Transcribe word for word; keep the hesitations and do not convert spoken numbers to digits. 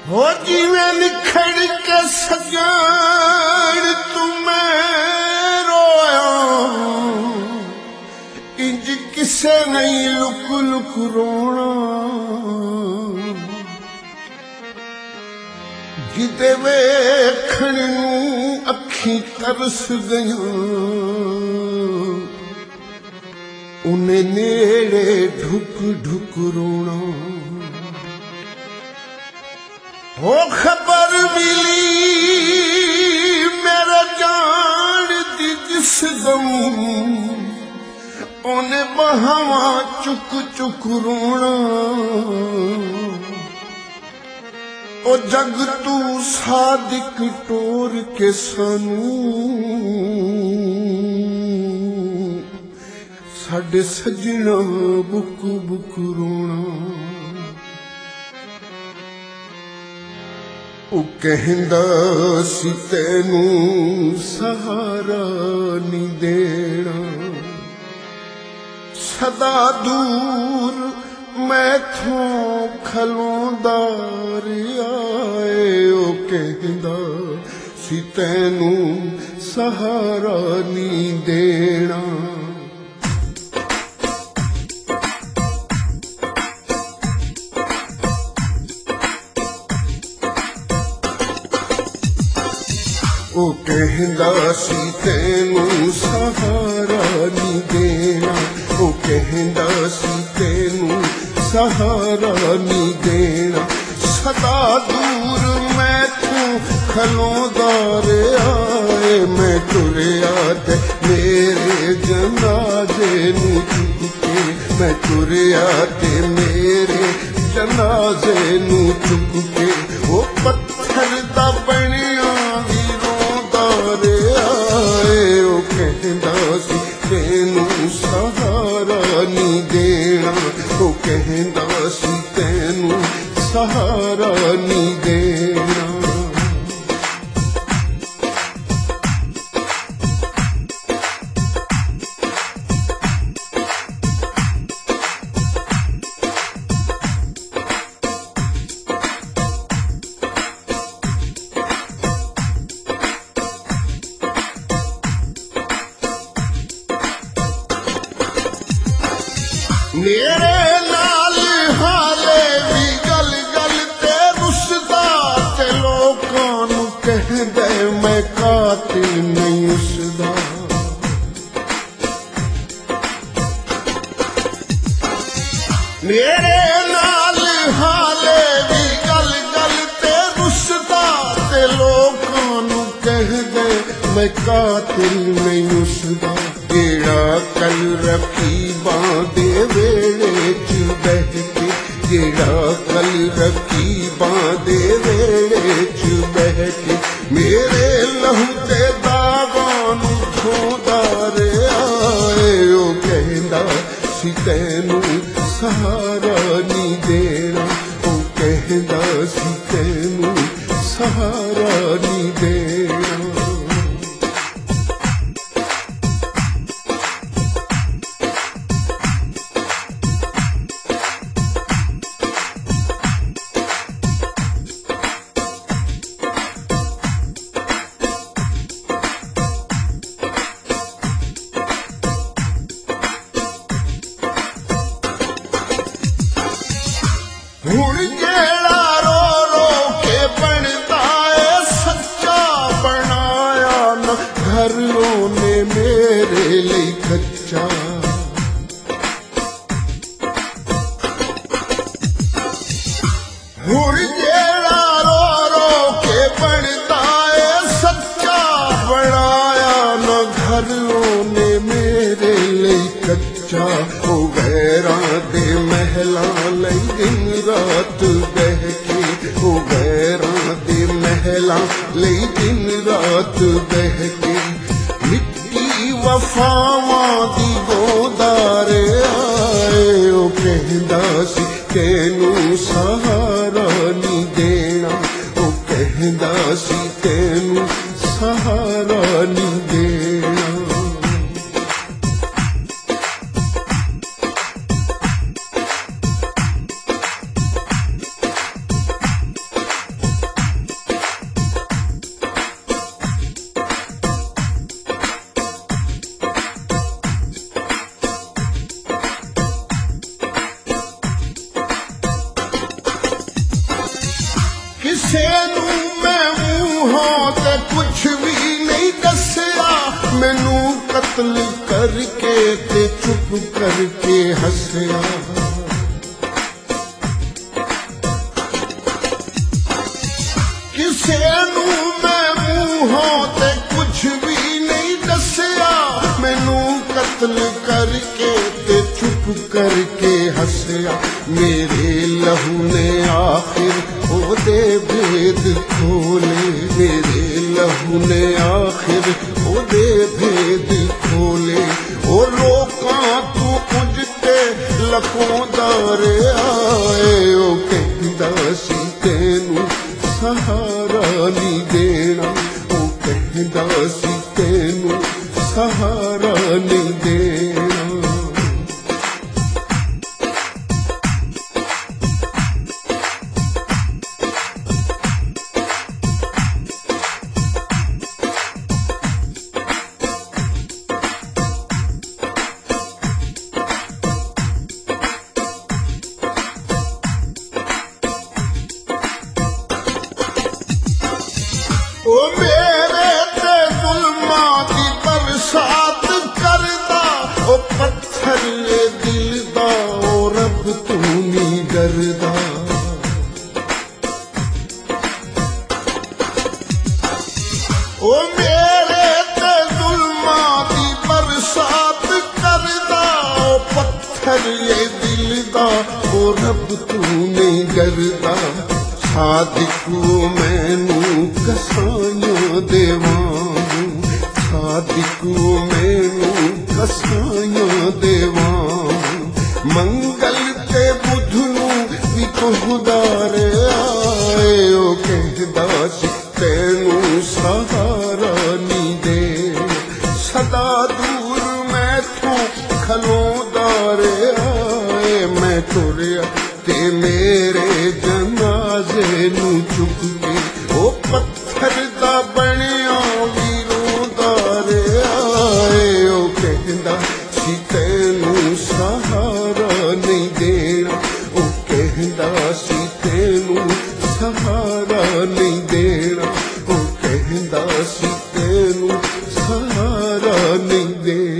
हो जिवें निखड़ के सजण तुम्हें रोया, इंज किसे नहीं लुक लुक रोना। जिदे वेखण नूं अखीं तरस गईयां, उन्हें नेड़े ढुक ढुक रोना। हो खबर मिली मेरा जान दी जिस दम, उन्हें बहावा चुक चुक रोना। ओ जग तू सादिक टोर के सानू, साडे सजना बुक बुक रोना। ओ कहंदा सी तैनू सहारा नी देना, सदा दूर मैथों खलोंदा रियाए। ओ कहंदा सी तैनू सहारा नी देना। ओ कहंदा सी तैनू सहारा नी देना। ओ कहंदा सी तैनू सहारा नी देना, सदा दूर मैथों खलोंदा रियाए। मैं तुरिया ते मेरे जनाजे नू चुक के, मैं तुरिया ते मेरे जनाजे नू चुक के। ओ पत्थर दा बनिया ओ कहंदा सी तैनू सहारा नी देना। ओ कहंदा सी तैनू सहारा नी देना। मेरे नाल हाले भी गल गल ते रुसदा, ते लोकां नू कहदे मैं कातिल नहीं उसदा। मेरे नाल हाले भी गल गल ते रुसदा, ते लोकां नू कहदे मैं कातिल नहीं उसदा। जेड़ा कल रकीबां दे वेड़े च बह के, जेड़ा कल रकीबां दे वेड़े च बह के, मेरे लहू ते दागां नू धोंदा रिया। ओ कहंदा सी तैनू सहारा नी देना। ओ कहंदा सी तैनू सहारा नी देना। हुण जेड़ा रो रो के बनदा ए सच्चा, बनाया न घर ने मेरे लिए कच्चा। हुण जेड़ा रो रो के बनदा ए सच्चा, बनाया न घर ने मेरे लिए कच्चा। ओ गैरां दे महलां लई दिन रात बह के, ओ गैरां दे महलां लई दिन रात बह के। मिट्टी वफावां दी गोदा रियाए। ओ कहंदा सी तैनू सहारा नी देना। ओ कहंदा सी तैनू सहारा नी देना। ਕਿਸੇ ਨੂੰ ਮੈਂ ਮੂੰਹੋਂ ਤੇ ਕੁਛ ਵੀ ਨਹੀਂ ਦੱਸਿਆ ਮੈਨੂੰ ਕਤਲ ਕਰਕੇ ਤੇ ਚੁੱਪ ਕਰਕੇ ਹੱਸਿਆ ਕਿਸੇ ਨੂੰ ਮੈਂ ਮੂੰਹੋਂ ਤੇ ਕੁਛ ਵੀ ਨਹੀਂ ਦੱਸਿਆ ਮੈਨੂੰ ਕਤਲ ਕਰਕੇ ਤੇ ਚੁੱਪ ਕਰਕੇ ਹੱਸਿਆ ਮੇਰੇ ਲਹੂ ਨੇ ਆਖਿਰ ਉਹਦੇ ਭੇਦ ਖੋਲੇ ਮੇਰੇ ਲਹੂ ਨੇ ਆਖਿਰ ਉਹਦੇ ਭੇਦ ਖੋਲੇ ਉਹ ਲੋਕਾਂ ਤੋਂ ਕੁਝ ਤੇ ਲਕੋਂਦਾ ਰਿਹਾ ਏ ਉਹ ਕਹਿੰਦਾ ਸੀ ਤੈਨੂੰ ਸਹਾਰਾ ਨਹੀਂ ਦੇਣਾ ਉਹ ਕਹਿੰਦਾ ਸੀ ਤੈਨੂੰ ਸਹਾਰਾ ਨਹੀਂ ਦੇਣਾ ਉਹ ਮੇਰੇ ਤੇ ਜ਼ੁਲਮਾਂ ਦੀ ਬਰਸਾਤ ਕਰਦਾ ਉਹ ਪੱਥਰ ਦਿਲ ਦਾ ਉਹ ਰੱਬ ਤੂੰ ਨਹੀਂ ਡਰਦਾ ਉਹ ਮੇਰੇ ਤੇ ਜ਼ੁਲਮਾਂ ਦੀ ਬਰਸਾਤ ਕਰਦਾ ਉਹ ਪੱਥਰ ਦਿਲ ਦਾ ਉਹ ਰੱਬ ਤੂੰ ਨਹੀਂ ਡਰਦਾ ਸਾਦਿਕੂ ਮੈਨੂੰ ਕਸਾਈਆਂ ਦੇਵਾਂ ਸਾਦਿਕੂ ਮੈਨੂੰ ਕਸਾਈਆਂ ਦੇਵਾਂ ਮੰਗਲ ਤੇ ਬੁੱਧ ਨੂੰ ਵੀ ਕਹੁੰਦਾ ਰਿਹਾ ਏ ਉਹ ਕਹਿੰਦਾ ਸੀ ਤੈਨੂੰ ਸਹਾਰਾ ਨਹੀਂ ਦੇ ਸਦਾ ਦੂਰ ਮੈਥੋਂ ਖਲੋਂਦਾ ਰਿਹਾ ਏ ਮੈਂ ਤੁਰਿਆ ਤੇ ਮੇਰੇ ਜਨਾਜ਼ੇ ਨੂੰ ਚੁੱਕ ਕੇ ਉਹ ਪੱਥਰ ਦਾ ਬਣਿਆ ਵੀ ਰੋਂਦਾ ਰਿਹਾ ਏ ਉਹ ਕਹਿੰਦਾ ਸੀ ਤੈਨੂੰ ਸਹਾਰਾ ਨਹੀਂ ਦੇਣਾ ਉਹ ਕਹਿੰਦਾ ਸੀ ਤੈਨੂੰ ਸਹਾਰਾ ਨਹੀਂ ਦੇਣਾ ਉਹ ਕਹਿੰਦਾ ਸੀ ਤੈਨੂੰ ਸਹਾਰਾ ਨਹੀਂ ਦੇਣਾ